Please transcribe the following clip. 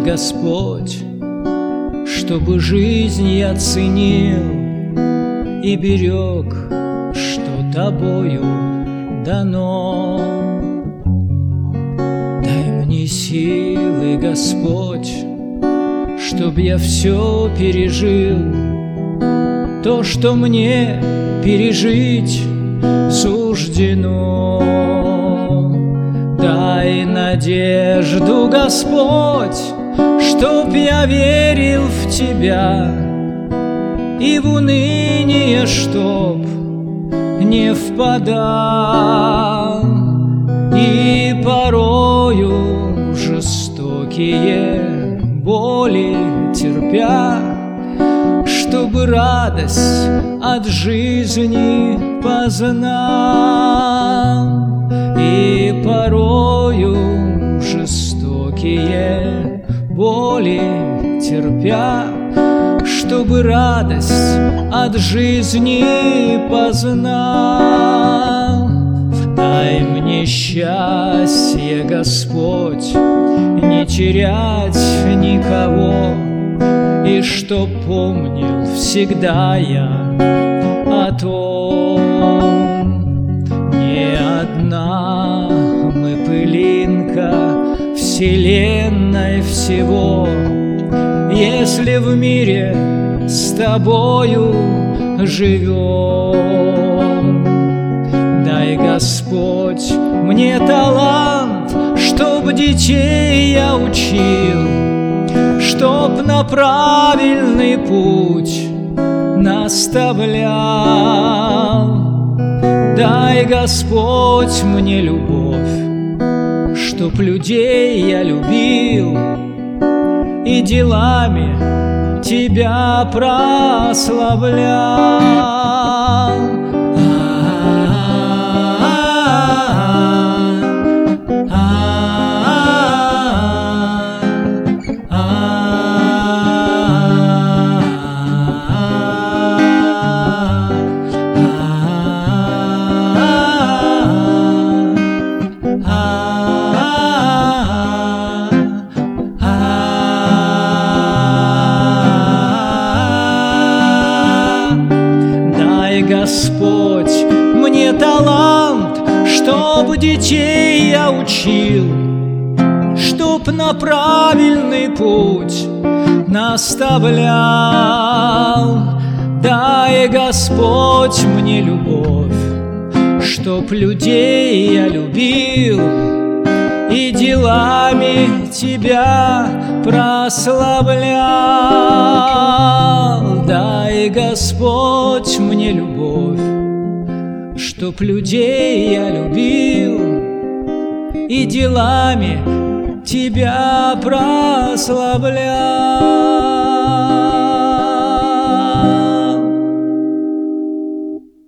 Господь, чтобы жизнь я ценил и берег, что тобою дано. Дай мне силы, Господь, чтоб я все пережил, то, что мне пережить суждено. Дай надежду, Господь, чтоб я верил в Тебя, и в уныние чтоб не впадал, и порою жестокие боли терпя, чтобы радость от жизни познал, и порою жестокие боли терпя, чтобы радость от жизни познал. Дай мне счастье, Господь, не терять никого, и чтоб помнил всегда я о том, не одна мы пылинка вселенной всего, если в мире с тобою живем. Дай, Господь, мне талант, чтоб детей я учил, чтоб на правильный путь наставлял. Дай, Господь, мне любовь, чтоб людей я любил и делами Тебя прославлял. Господь, мне талант, чтоб детей я учил, чтоб на правильный путь наставлял. Дай, Господь, мне любовь, чтоб людей я любил и делами Тебя прославлял. Дай, Господь, мне любовь, чтоб людей я любил и делами Тебя прославлял.